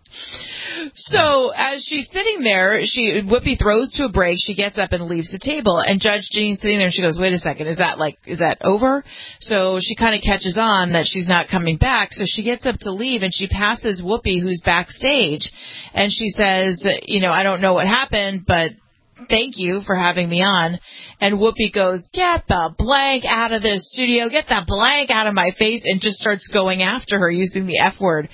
So as she's sitting there, she Whoopi throws to a break. She gets up and leaves the table, and Judge Janine's sitting there, and she goes, "Wait a second, is that like is that over?" So she kind of catches on that she's not coming back. So she gets up to leave, and she passes Whoopi, who's backstage, and she says, "You know, I don't know what happened, but thank you for having me on." And Whoopi goes, "Get the blank out of this studio, get the blank out of my face," and just starts going after her using the F word.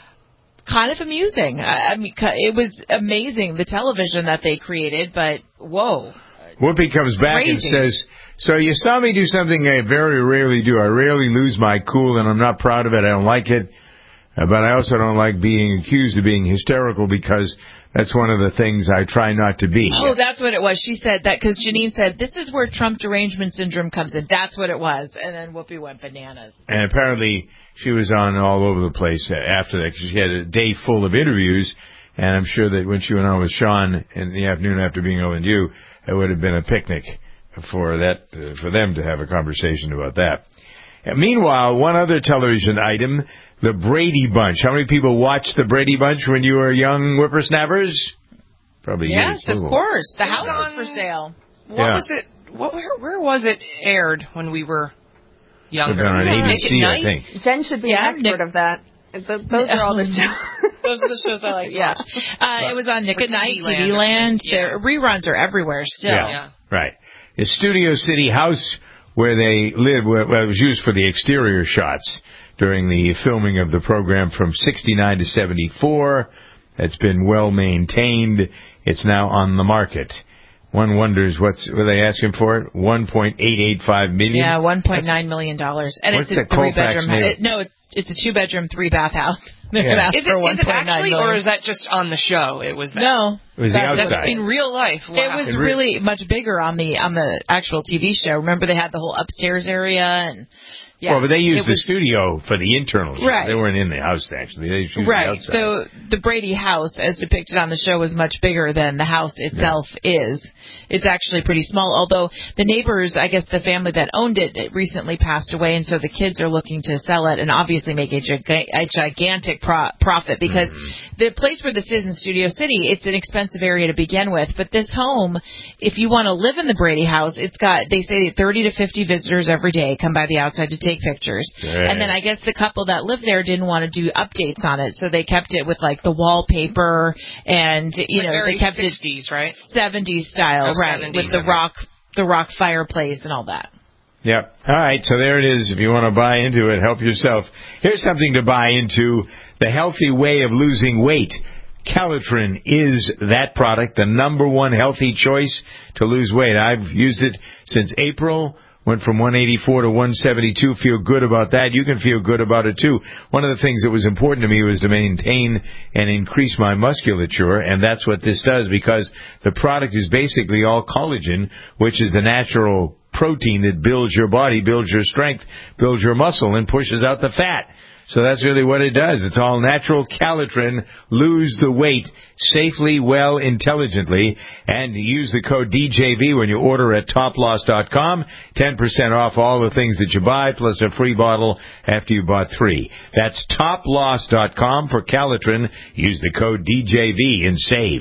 Kind of amusing. I mean, it was amazing, the television that they created, but whoa. Whoopi comes back Crazy. and says, so you saw me do something I very rarely do. I rarely lose my cool, and I'm not proud of it. I don't like it. Uh, but I also don't like being accused of being hysterical, because that's one of the things I try not to be. Oh, that's what it was. She said that because Janine said, this is where Trump derangement syndrome comes in. That's what it was. And then Whoopi went bananas. And apparently she was on all over the place after that, because she had a day full of interviews. And I'm sure that when she went on with Sean in the afternoon after being on with you, it would have been a picnic for that uh, for them to have a conversation about that. And meanwhile, one other television item, the Brady Bunch. How many people watched the Brady Bunch when you were young whippersnappers? Probably yes, you. of course. The house was for sale. What yeah. was it? What, where, where was it aired when we were younger? On A B C, I think. Jen should be yeah, an expert Nick, of that. Those are all the shows. Those are the shows I like to watch. Uh, it was on Nick at Night, T V Land. Yeah. Reruns are everywhere still. Yeah, yeah. Right. The Studio City house where they live, well, it was used for the exterior shots during the filming of the program from sixty-nine to seventy-four. It's been well maintained. It's now on the market. One wonders what's were they asking for it? One point eight eight five million. Yeah, one point nine million dollars, and it's a three bedroom. It, no, it's it's a two bedroom, three bath house. Yeah. Is, it, is it actually, million. Or is that just on the show? It was that. No, it was the outside. That's in real life. Wow. It was re- really much bigger on the on the actual T V show. Remember, they had the whole upstairs area and. Yeah, well, but they used was, the studio for the internals. Right. They weren't in the house, actually. They used right. the outside. So the Brady house, as depicted on the show, was much bigger than the house itself yeah. is. It's actually pretty small, although the neighbors, I guess the family that owned it, it recently passed away, and so the kids are looking to sell it and obviously make a, giga- a gigantic pro- profit, because mm-hmm. the place where this is in Studio City, it's an expensive area to begin with, but this home, if you want to live in the Brady house, it's got, they say thirty to fifty visitors every day come by the outside to take pictures. Right. And then I guess the couple that lived there didn't want to do updates on it, so they kept it with like the wallpaper and you like know very they kept sixties, it right? seventies style, oh, right, seventies, with the okay. rock the rock fireplace and all that. Yep. All right, so there it is. If you want to buy into it, help yourself. Here's something to buy into: the healthy way of losing weight. Calitrin is that product, the number one healthy choice to lose weight. I've used it since April. Went from one eighty-four to one seventy-two. Feel good about that. You can feel good about it, too. One of the things that was important to me was to maintain and increase my musculature, and that's what this does, because the product is basically all collagen, which is the natural protein that builds your body, builds your strength, builds your muscle, and pushes out the fat. So that's really what it does. It's all natural Calitrin. Lose the weight safely, well, intelligently. And use the code D J V when you order at top loss dot com. ten percent off all the things that you buy, plus a free bottle after you bought three. That's top loss dot com for Calitrin. Use the code D J V and save.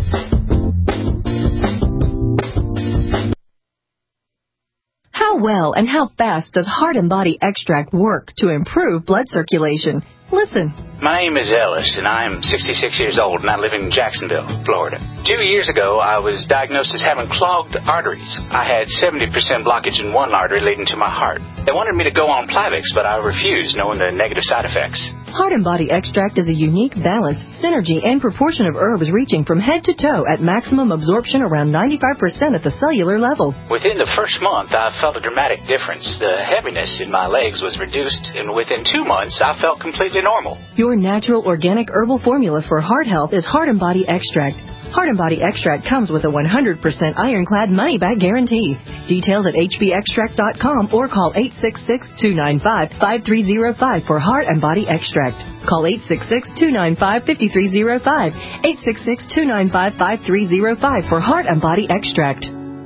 How well well and how fast does Heart and Body Extract work to improve blood circulation? Listen. My name is Ellis, and I am sixty-six years old, and I live in Jacksonville, Florida. Two years ago, I was diagnosed as having clogged arteries. I had seventy percent blockage in one artery leading to my heart. They wanted me to go on Plavix, but I refused, knowing the negative side effects. Heart and Body Extract is a unique balance, synergy, and proportion of herbs reaching from head to toe at maximum absorption around ninety-five percent at the cellular level. Within the first month, I felt a dramatic difference. The heaviness in my legs was reduced, and within two months, I felt completely normal. Your natural organic herbal formula for heart health is Heart and Body Extract. Heart and Body Extract comes with a one hundred percent ironclad money-back guarantee. Details at h b extract dot com or call eight six six, two nine five, five three zero five for Heart and Body Extract. Call eight six six, two nine five, five three zero five, eight six six, two nine five, five three zero five for Heart and Body Extract.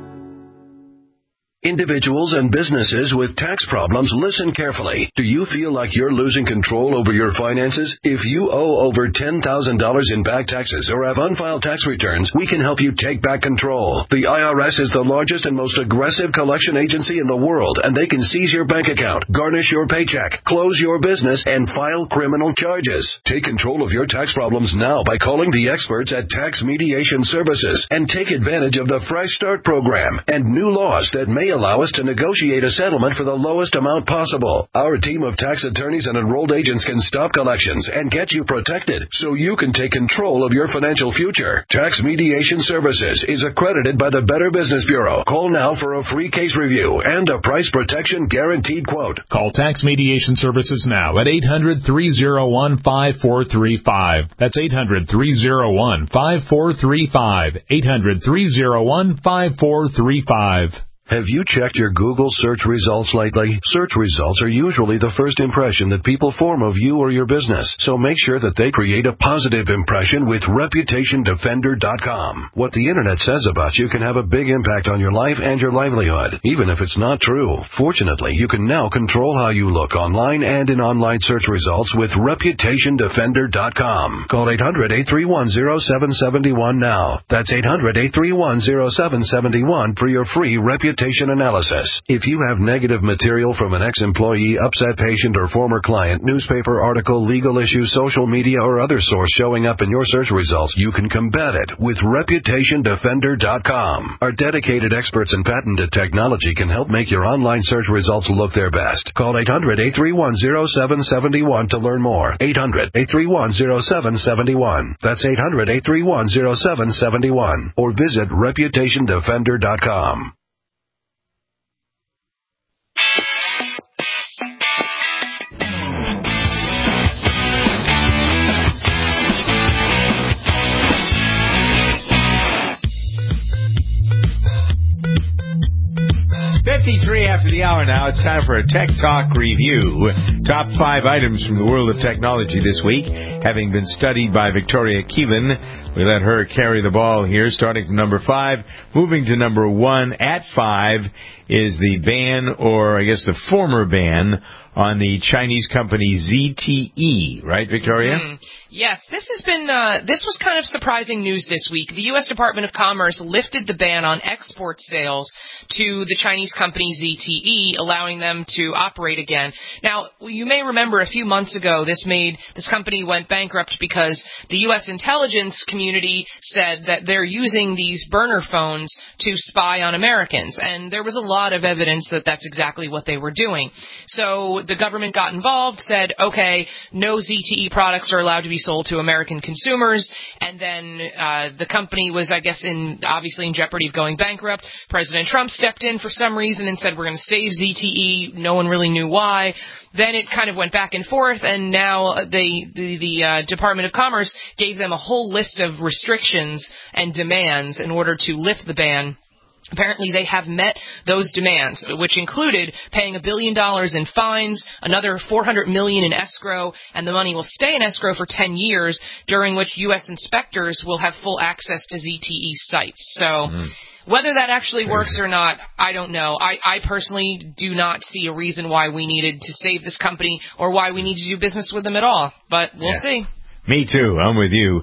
Individuals and businesses with tax problems, listen carefully. Do you feel like you're losing control over your finances? If you owe over ten thousand dollars in back taxes or have unfiled tax returns, we can help you take back control. The I R S is the largest and most aggressive collection agency in the world, and they can seize your bank account, garnish your paycheck, close your business, and file criminal charges. Take control of your tax problems now by calling the experts at Tax Mediation Services and take advantage of the Fresh Start program and new laws that may allow us to negotiate a settlement for the lowest amount possible. Our team of tax attorneys and enrolled agents can stop collections and get you protected so you can take control of your financial future. Tax Mediation Services is accredited by the Better Business Bureau. Call now for a free case review and a price protection guaranteed quote. Call Tax Mediation Services now at eight hundred, three oh one, five four three five. That's eight hundred, three oh one, five four three five. eight hundred, three oh one, five four three five. Have you checked your Google search results lately? Search results are usually the first impression that people form of you or your business, so make sure that they create a positive impression with reputation defender dot com. What the internet says about you can have a big impact on your life and your livelihood, even if it's not true. Fortunately, you can now control how you look online and in online search results with reputation defender dot com. Call eight hundred, eight three one, oh seven seven one now. That's eight hundred, eight three one, oh seven seven one for your free reputation analysis. If you have negative material from an ex-employee, upset patient, or former client, newspaper article, legal issue, social media, or other source showing up in your search results, you can combat it with reputation defender dot com. Our dedicated experts in patented technology can help make your online search results look their best. Call eight hundred, eight three one, oh seven seven one to learn more. eight hundred, eight three one, oh seven seven one. That's eight hundred, eight three one, oh seven seven one. Or visit reputation defender dot com. fifty-three after the hour now. It's time for a Tech Talk review. Top five items from the world of technology this week, having been studied by Victoria Keelan. We let her carry the ball here, starting from number five. Moving to number one at five is the ban, or I guess the former ban, on the Chinese company Z T E. Right, Victoria? Mm. Yes, this has been, uh, this was kind of surprising news this week. The U S Department of Commerce lifted the ban on export sales to the Chinese company Z T E, allowing them to operate again. Now, you may remember a few months ago, this made, this company went bankrupt because the U S intelligence community said that they're using these burner phones to spy on Americans. And there was a lot of evidence that that's exactly what they were doing. So the government got involved, said, okay, no Z T E products are allowed to be sold to American consumers, and then uh, the company was, I guess, in obviously in jeopardy of going bankrupt. President Trump stepped in for some reason and said, we're going to save Z T E. No one really knew why. Then it kind of went back and forth, and now they, the, the uh, Department of Commerce gave them a whole list of restrictions and demands in order to lift the ban. Apparently, they have met those demands, which included paying a billion dollars in fines, another four hundred million dollars in escrow, and the money will stay in escrow for ten years, during which U S inspectors will have full access to Z T E sites. So, mm-hmm. whether that actually works or not, I don't know. I, I personally do not see a reason why we needed to save this company or why we need to do business with them at all. But we'll yeah. see. Me too. I'm with you.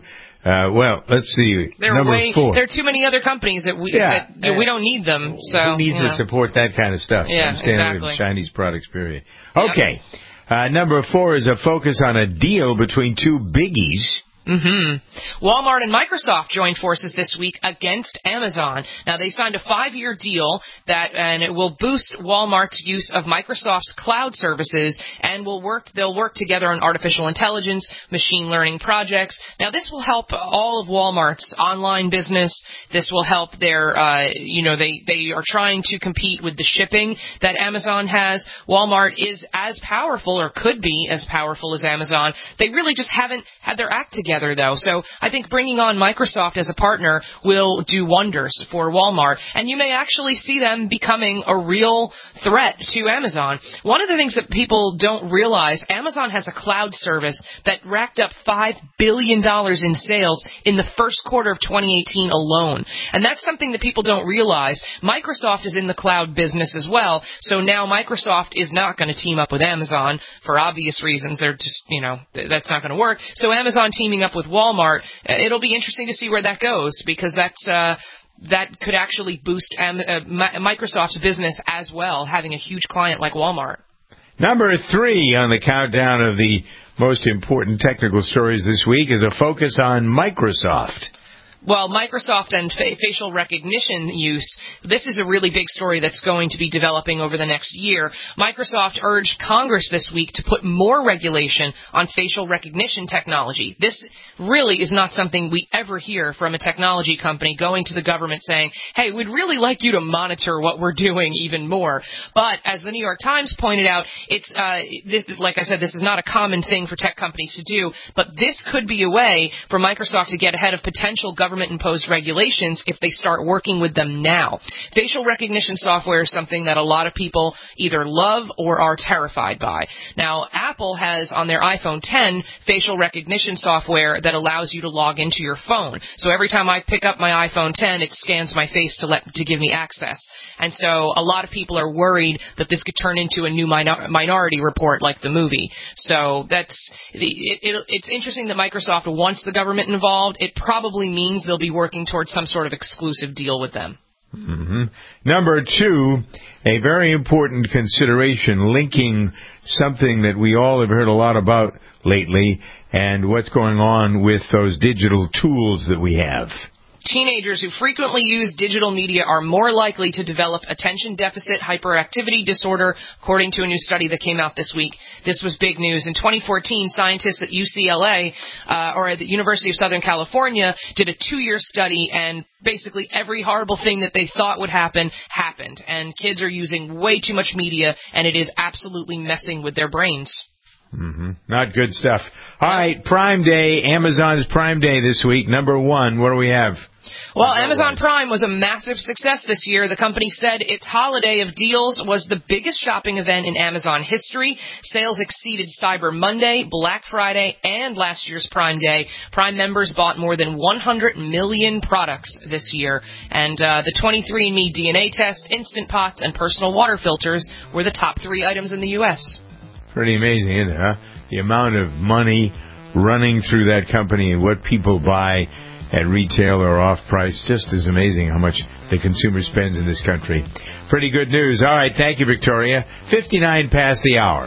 Uh, well, let's see. There Number are way, four. There are too many other companies that we Yeah. that, that we don't need them. So Who needs you to know. support that kind of stuff? Yeah, I'm staying away from exactly. Chinese products, period. Okay. Uh, number four is a focus on a deal between two biggies. Mm-hmm. Walmart and Microsoft joined forces this week against Amazon. Now, they signed a five-year deal that, and it will boost Walmart's use of Microsoft's cloud services, and will work. They'll work together on artificial intelligence, machine learning projects. Now, this will help all of Walmart's online business. This will help their, uh, you know, they they are trying to compete with the shipping that Amazon has. Walmart is as powerful, or could be as powerful as Amazon. They really just haven't had their act together. Though. So I think bringing on Microsoft as a partner will do wonders for Walmart, and you may actually see them becoming a real threat to Amazon. One of the things that people don't realize, Amazon has a cloud service that racked up five billion dollars in sales in the first quarter of twenty eighteen alone, and that's something that people don't realize. Microsoft is in the cloud business as well, so now Microsoft is not going to team up with Amazon for obvious reasons. They're just, you know, that's not going to work. So Amazon teaming up with Walmart, it'll be interesting to see where that goes, because that's uh, that could actually boost um, uh, Microsoft's business as well, having a huge client like Walmart. Number three on the countdown of the most important technical stories this week is a focus on Microsoft. Well, Microsoft and fa- facial recognition use, this is a really big story that's going to be developing over the next year. Microsoft urged Congress this week to put more regulation on facial recognition technology. This really is not something we ever hear from a technology company going to the government saying, hey, we'd really like you to monitor what we're doing even more. But as the New York Times pointed out, it's uh, this, like I said, this is not a common thing for tech companies to do, but this could be a way for Microsoft to get ahead of potential government government-imposed regulations if they start working with them now. Facial recognition software is something that a lot of people either love or are terrified by. Now, Apple has on their iPhone ten facial recognition software that allows you to log into your phone. So every time I pick up my iPhone ten, it scans my face to let to give me access. And so a lot of people are worried that this could turn into a new minor, Minority Report like the movie. So that's it, it, it's interesting that Microsoft wants the government involved. It probably means they'll be working towards some sort of exclusive deal with them. Mm-hmm. Number two, a very important consideration linking something that we all have heard a lot about lately and what's going on with those digital tools that we have. Teenagers who frequently use digital media are more likely to develop attention deficit hyperactivity disorder, according to a new study that came out this week. This was big news. In twenty fourteen, scientists at U C L A, uh, or at the University of Southern California, did a two-year study, and basically every horrible thing that they thought would happen, happened. And kids are using way too much media, and it is absolutely messing with their brains. Mm-hmm. Not good stuff. All right, Prime Day, Amazon's Prime Day this week. Number one, what do we have? Well, Amazon Prime was a massive success this year. The company said its holiday of deals was the biggest shopping event in Amazon history. Sales exceeded Cyber Monday, Black Friday, and last year's Prime Day. Prime members bought more than one hundred million products this year. And uh, the twenty-three and me D N A test, Instant Pots, and personal water filters were the top three items in the U S Pretty amazing, isn't it, huh? The amount of money running through that company and what people buy at retail or off-price, just is amazing how much the consumer spends in this country. Pretty good news. All right, thank you, Victoria. fifty-nine past the hour.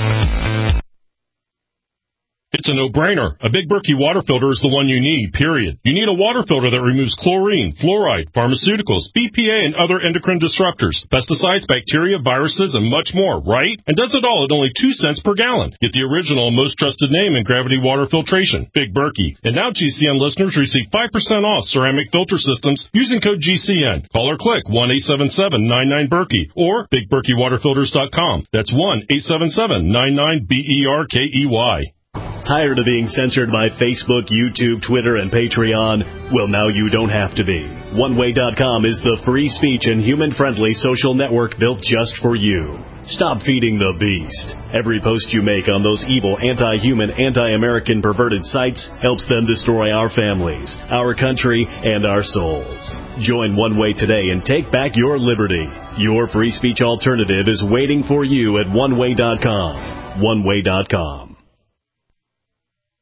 It's a no-brainer. A Big Berkey water filter is the one you need, period. You need a water filter that removes chlorine, fluoride, pharmaceuticals, B P A, and other endocrine disruptors, pesticides, bacteria, viruses, and much more, right? And does it all at only two cents per gallon. Get the original and most trusted name in gravity water filtration, Big Berkey. And now G C N listeners receive five percent off ceramic filter systems using code G C N. Call or click one eight seven seven nine nine Berkey or big berkey water filters dot com. That's one eight seven seven nine nine B E R K E Y. Tired of being censored by Facebook, YouTube, Twitter, and Patreon? Well, now you don't have to be. one way dot com is the free speech and human-friendly social network built just for you. Stop feeding the beast. Every post you make on those evil, anti-human, anti-American perverted sites helps them destroy our families, our country, and our souls. Join One Way today and take back your liberty. Your free speech alternative is waiting for you at one way dot com. one way dot com.